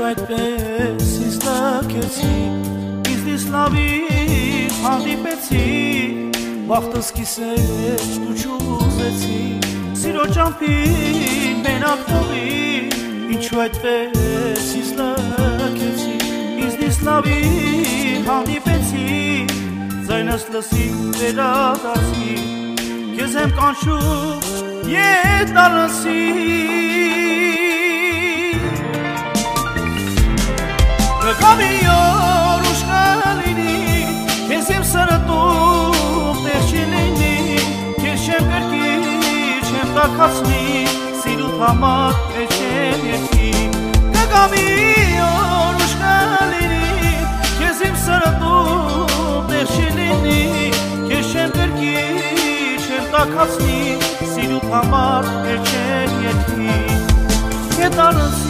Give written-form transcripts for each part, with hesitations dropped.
այդպես ինձ լքեցի, իզնից լավի հանդիպեցի, բախտս կիսեց դու չուզեցի, սիրո ճամփին մենակ թողի, ինչու այդպես ինձ լքեցի, իզնից լավի հանդիպեցի, ձայնս լսի վերադարձի, քեզ եմ կանչում ետ դառնացի, կգամի օր ուշ կլինի, քեզ իմ սրտում տեղ չի լինի, քեզ չեմ կրկիր, չեմ տաքացնի, սիրուդ համար էլ չեմ երկի, կգամի օր ուշ կլինի, քեզ իմ սրտում տեղ չի լինի, քեզ չեմ կրկիր, չեմ տաքացնի, սիրուդ համար էլ չեմ երկի, ետ դառնացի,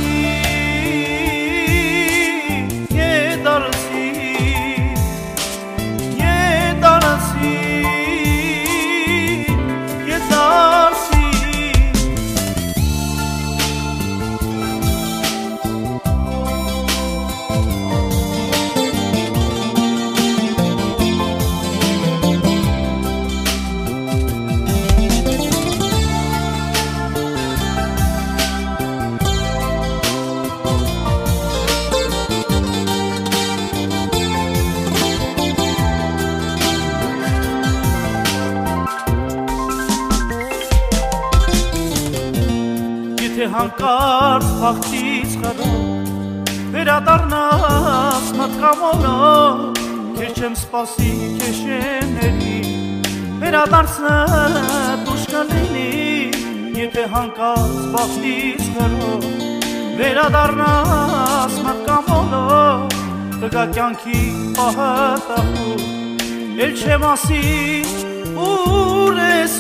հանկարծ բախտից խրով վերադառնաս մտքամոլով, քեզ չեմ սպասի, քեզ չեմ ների, վերադարձնդ ուշ կլինի, եթե հանկարծ բախտից խրով վերադառնաս մտքամոլով, տղա կյանքի պահը տախուր, էլ չեմ ասի ուր ես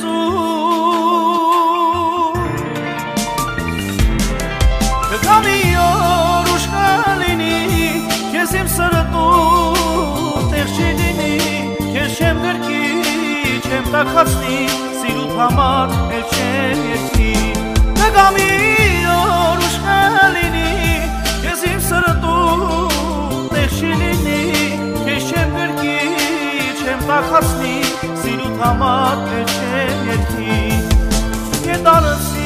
Կգամի օր ուշ կլինի, քեզ իմ սրտում տեղ չի լինի, քեզ չեմ կրկի, չեմ տաքացնի, սիրուդ համար էլ չեմ երկի, կգամի օր ուշ կլինի, քեզ իմ սրտում տեղ չի լինի, քեզ չեմ կրկի, չեմ տաքացնի, սիրուդ համար էլ չեմ երկի, ետ դառնացի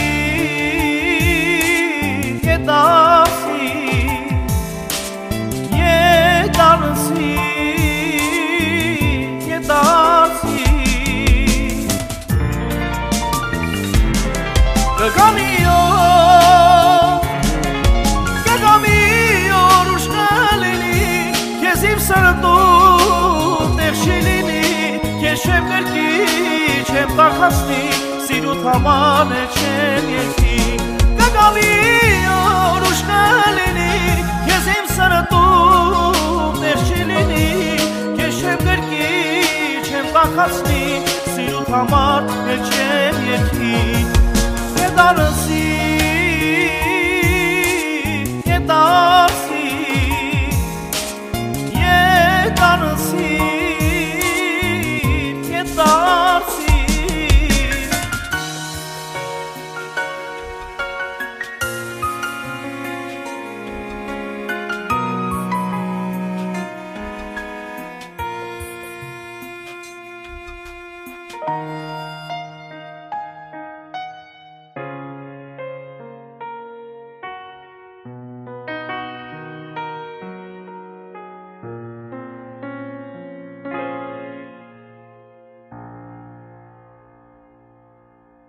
Կգամի օր ուշ կլինի, քեզ իմ սրտում տեղ չի լինի, քեզ չեմ կրկի, չեմ տաքացնի, սիրուդ համար էլ չեմ երկի, կգամի օր ուշ կլինի, քեզ իմ սրտում տեղ չի լինի, քեզ չեմ կրկի, չեմ տաքացնի, սիրուդ համար էլ չեմ երկի, ետ դառնացի